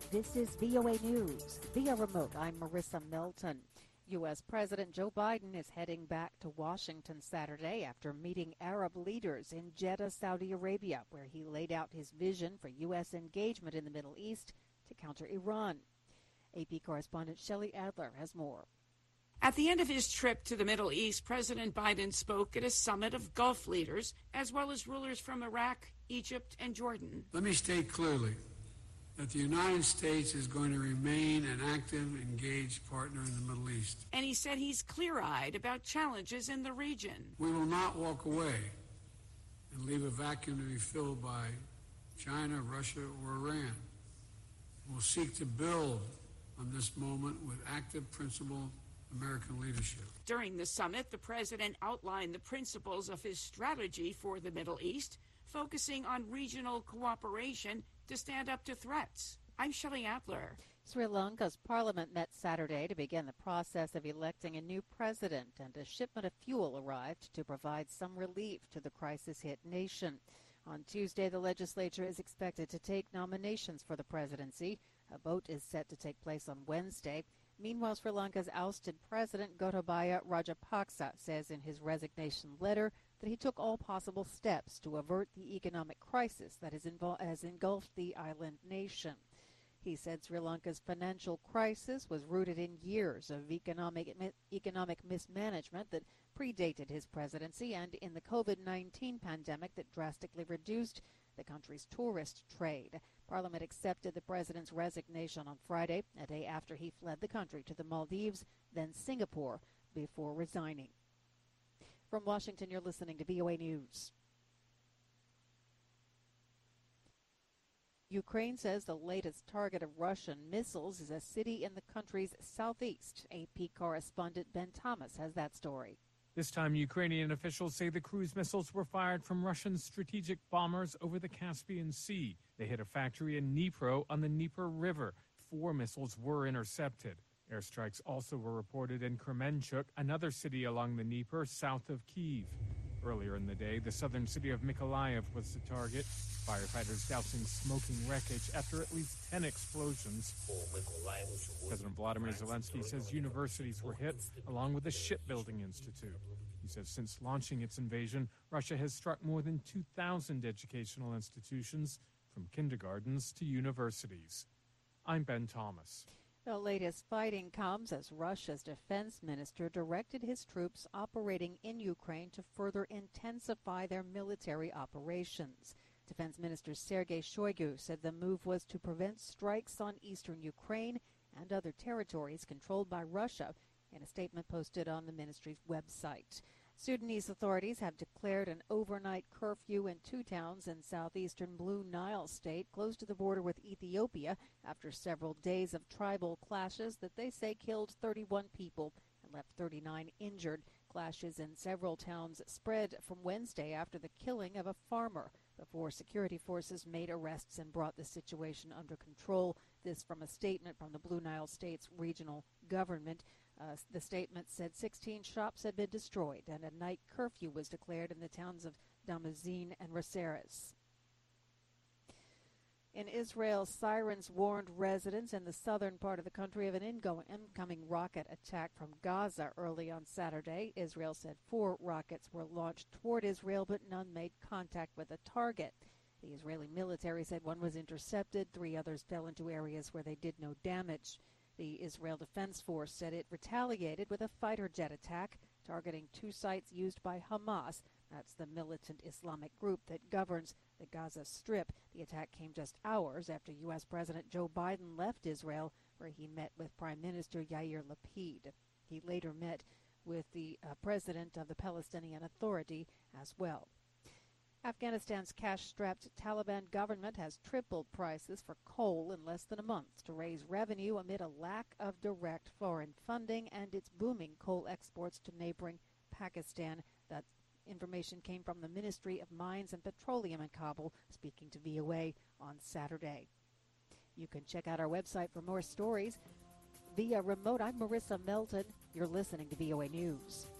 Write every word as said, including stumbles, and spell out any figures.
This is V O A News. Via remote, I'm Marissa Melton. U S. President Joe Biden is heading back to Washington Saturday after meeting Arab leaders in Jeddah, Saudi Arabia, where he laid out his vision for U S engagement in the Middle East to counter Iran. A P correspondent Shelley Adler has more. At the end of his trip to the Middle East, President Biden spoke at a summit of Gulf leaders, as well as rulers from Iraq, Egypt, and Jordan. Let me state clearly that the United States is going to remain an active, engaged partner in the Middle East. And he said he's clear-eyed about challenges in the region. We will not walk away and leave a vacuum to be filled by China, Russia, or Iran. We'll seek to build on this moment with active, principled American leadership. During the summit, the president outlined the principles of his strategy for the Middle East, focusing on regional cooperation to stand up to threats. I'm Shelley Adler. Sri Lanka's parliament met Saturday to begin the process of electing a new president, and a shipment of fuel arrived to provide some relief to the crisis-hit nation. On Tuesday, the legislature is expected to take nominations for the presidency. A vote is set to take place on Wednesday. Meanwhile, Sri Lanka's ousted president Gotabaya Rajapaksa says in his resignation letter that he took all possible steps to avert the economic crisis that has, invol- has engulfed the island nation. He said Sri Lanka's financial crisis was rooted in years of economic economic mismanagement that predated his presidency and in the COVID nineteen pandemic that drastically reduced the country's tourist trade. Parliament accepted the president's resignation on Friday, a day after he fled the country to the Maldives, then Singapore, before resigning. From Washington, you're listening to V O A News. Ukraine says the latest target of Russian missiles is a city in the country's southeast. A P correspondent Ben Thomas has that story. This time, Ukrainian officials say the cruise missiles were fired from Russian strategic bombers over the Caspian Sea. They hit a factory in Dnipro on the Dnieper River. Four missiles were intercepted. Airstrikes also were reported in Kremenchuk, another city along the Dnieper, south of Kyiv. Earlier in the day, the southern city of Mykolaiv was the target. Firefighters dousing smoking wreckage after at least ten explosions. President Vladimir Zelensky says universities were hit, along with the Shipbuilding Institute. He says since launching its invasion, Russia has struck more than two thousand educational institutions, from kindergartens to universities. I'm Ben Thomas. The latest fighting comes as Russia's defense minister directed his troops operating in Ukraine to further intensify their military operations. Defense Minister Sergei Shoigu said the move was to prevent strikes on eastern Ukraine and other territories controlled by Russia in a statement posted on the ministry's website. Sudanese authorities have declared an overnight curfew in two towns in southeastern Blue Nile state close to the border with Ethiopia after several days of tribal clashes that they say killed thirty-one people and left thirty-nine injured. Clashes in several towns spread from Wednesday after the killing of a farmer before security forces made arrests and brought the situation under control. This from a statement from the Blue Nile state's regional government. Uh, the statement said sixteen shops had been destroyed and a night curfew was declared in the towns of Damazin and Raseres. In Israel, sirens warned residents in the southern part of the country of an incoming rocket attack from Gaza early on Saturday. Israel said four rockets were launched toward Israel, but none made contact with a target. The Israeli military said one was intercepted. Three others fell into areas where they did no damage. The Israel Defense Force said it retaliated with a fighter jet attack targeting two sites used by Hamas. That's the militant Islamic group that governs the Gaza Strip. The attack came just hours after U S. President Joe Biden left Israel, where he met with Prime Minister Yair Lapid. He later met with the uh, president of the Palestinian Authority as well. Afghanistan's cash-strapped Taliban government has tripled prices for coal in less than a month to raise revenue amid a lack of direct foreign funding and its booming coal exports to neighboring Pakistan. That information came from the Ministry of Mines and Petroleum in Kabul, speaking to V O A on Saturday. You can check out our website for more stories. Via remote, I'm Marissa Melton. You're listening to V O A News.